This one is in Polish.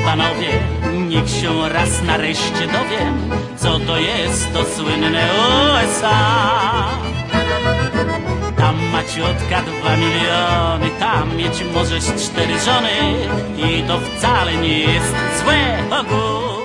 panowie, niech się raz nareszcie dowiem, co to jest to słynne USA. Tam ma ciotka 2 miliony, tam mieć możesz 4 żony i to wcale nie jest złe ogół.